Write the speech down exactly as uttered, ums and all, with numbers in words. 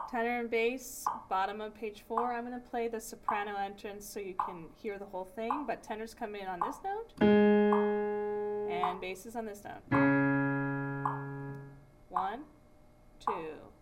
Tenor and bass, bottom of page four. I'm going to play the soprano entrance so you can hear the whole thing, but tenors come in on this note, and bass is on this note. One, two.